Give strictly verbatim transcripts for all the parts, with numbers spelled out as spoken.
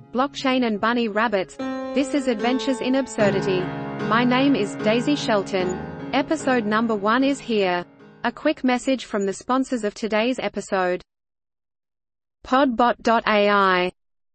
Blockchain and bunny rabbits. This is Adventures in Absurdity. My name is Daisy Shelton. Episode number one is here. A quick message from the sponsors of today's episode. Podbot dot A I.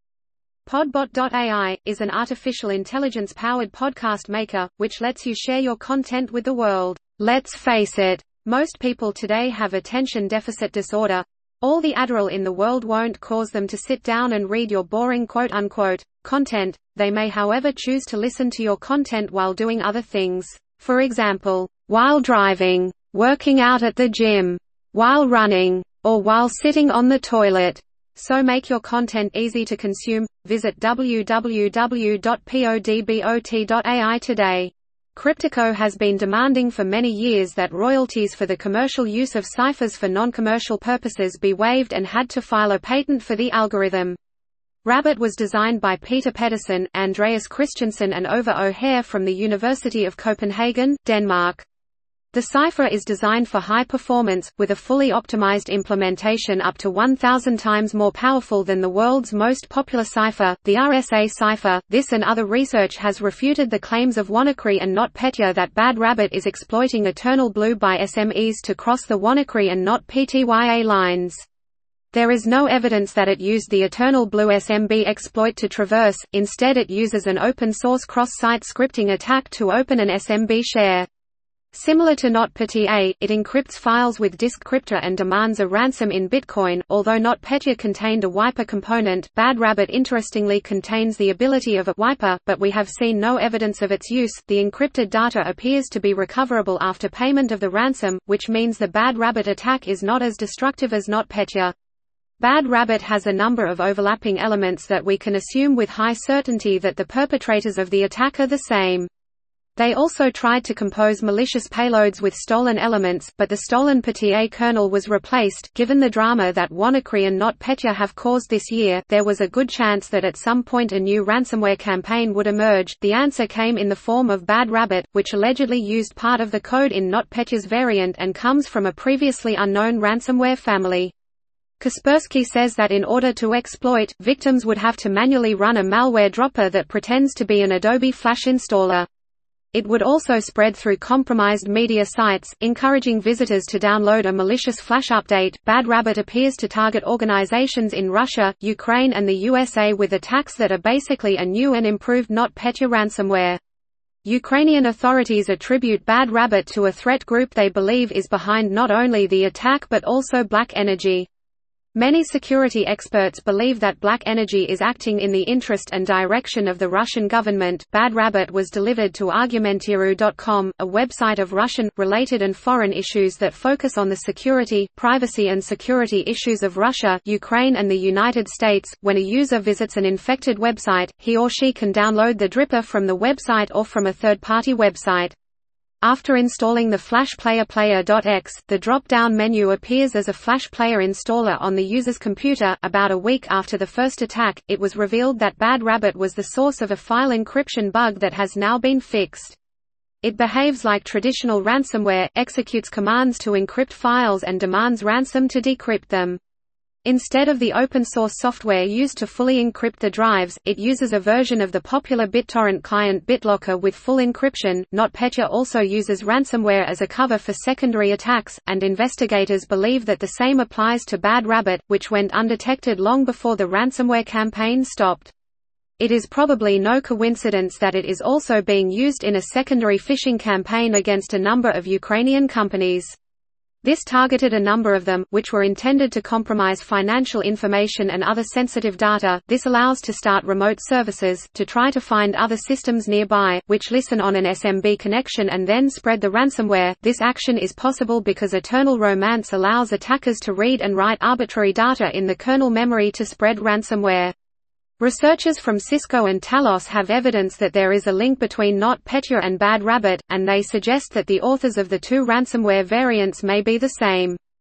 Podbot dot A I is an artificial intelligence-powered podcast maker, which lets you share your content with the world. Let's face it, most people today have attention deficit disorder. All the Adderall in the world won't cause them to sit down and read your boring quote-unquote content. They may however choose to listen to your content while doing other things. For example, while driving, working out at the gym, while running, or while sitting on the toilet. So make your content easy to consume. Visit w w w dot podbot dot A I today. Cryptico has been demanding for many years that royalties for the commercial use of ciphers for non-commercial purposes be waived and had to file a patent for the algorithm. Rabbit was designed by Peter Pedersen, Andreas Christensen and Ove O'Hare from the University of Copenhagen, Denmark. The cipher is designed for high performance, with a fully optimized implementation up to one thousand times more powerful than the world's most popular cipher, the R S A cipher. This and other research has refuted the claims of WannaCry and NotPetya that Bad Rabbit is exploiting Eternal Blue by S M Es to cross the WannaCry and NotPetya lines. There is no evidence that it used the Eternal Blue S M B exploit to traverse, instead it uses an open-source cross-site scripting attack to open an S M B share. Similar to NotPetya, it encrypts files with Diskcryptor and demands a ransom in Bitcoin. Although NotPetya contained a wiper component, Bad Rabbit interestingly contains the ability of a wiper, but we have seen no evidence of its use. The encrypted data appears to be recoverable after payment of the ransom, which means the Bad Rabbit attack is not as destructive as NotPetya. Bad Rabbit has a number of overlapping elements that we can assume with high certainty that the perpetrators of the attack are the same. They also tried to compose malicious payloads with stolen elements, but the stolen Petya kernel was replaced. Given the drama that WannaCry and NotPetya have caused this year, there was a good chance that at some point a new ransomware campaign would emerge. The answer came in the form of Bad Rabbit, which allegedly used part of the code in NotPetya's variant and comes from a previously unknown ransomware family. Kaspersky says that in order to exploit, victims would have to manually run a malware dropper that pretends to be an Adobe Flash installer. It would also spread through compromised media sites, encouraging visitors to download a malicious Flash update. Bad Rabbit appears to target organizations in Russia, Ukraine and the U S A with attacks that are basically a new and improved NotPetya ransomware. Ukrainian authorities attribute Bad Rabbit to a threat group they believe is behind not only the attack but also Black Energy. Many security experts believe that Black Energy is acting in the interest and direction of the Russian government. Bad Rabbit was delivered to Argumentirу dot com, a website of Russian, related and foreign issues that focus on the security, privacy and security issues of Russia, Ukraine and the United States. When a user visits an infected website, he or she can download the Dripper from the website or from a third-party website. After installing the Flash Player Player.exe, the drop-down menu appears as a Flash Player installer on the user's computer. About a week after the first attack, it was revealed that Bad Rabbit was the source of a file encryption bug that has now been fixed. It behaves like traditional ransomware, executes commands to encrypt files and demands ransom to decrypt them. Instead of the open-source software used to fully encrypt the drives, it uses a version of the popular BitTorrent client BitLocker with full encryption. NotPetya also uses ransomware as a cover for secondary attacks, and investigators believe that the same applies to Bad Rabbit, which went undetected long before the ransomware campaign stopped. It is probably no coincidence that it is also being used in a secondary phishing campaign against a number of Ukrainian companies. This targeted a number of them, which were intended to compromise financial information and other sensitive data. This allows to start remote services, to try to find other systems nearby, which listen on an S M B connection and then spread the ransomware. This action is possible because Eternal Romance allows attackers to read and write arbitrary data in the kernel memory to spread ransomware. Researchers from Cisco and Talos have evidence that there is a link between NotPetya and Bad Rabbit, and they suggest that the authors of the two ransomware variants may be the same.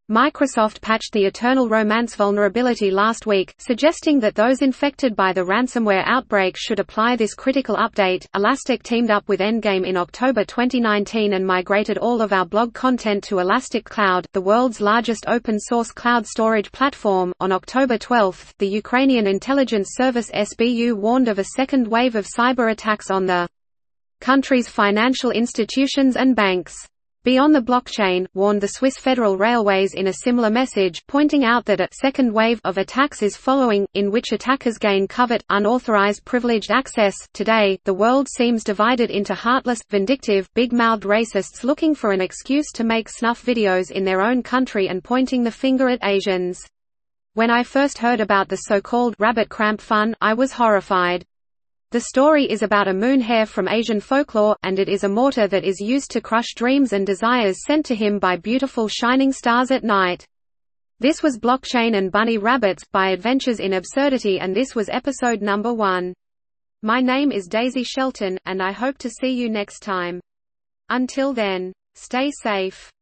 Microsoft patched the Eternal Romance vulnerability last week, suggesting that those infected by the ransomware outbreak should apply this critical update. Elastic teamed up with Endgame in October twenty nineteen and migrated all of our blog content to Elastic Cloud, the world's largest open-source cloud storage platform. On October twelfth, the Ukrainian intelligence service S B U warned of a second wave of cyber attacks on the country's financial institutions and banks. Beyond the Blockchain, warned the Swiss Federal Railways in a similar message, pointing out that a second wave of attacks is following, in which attackers gain covert, unauthorized privileged access. Today, the world seems divided into heartless, vindictive, big-mouthed racists looking for an excuse to make snuff videos in their own country and pointing the finger at Asians. When I first heard about the so-called rabbit cramp fun, I was horrified. The story is about a moon hare from Asian folklore, and it is a mortar that is used to crush dreams and desires sent to him by beautiful shining stars at night. This was Blockchain and Bunny Rabbits, by Adventures in Absurdity, and this was episode number one. My name is Daisy Shelton, and I hope to see you next time. Until then, stay safe.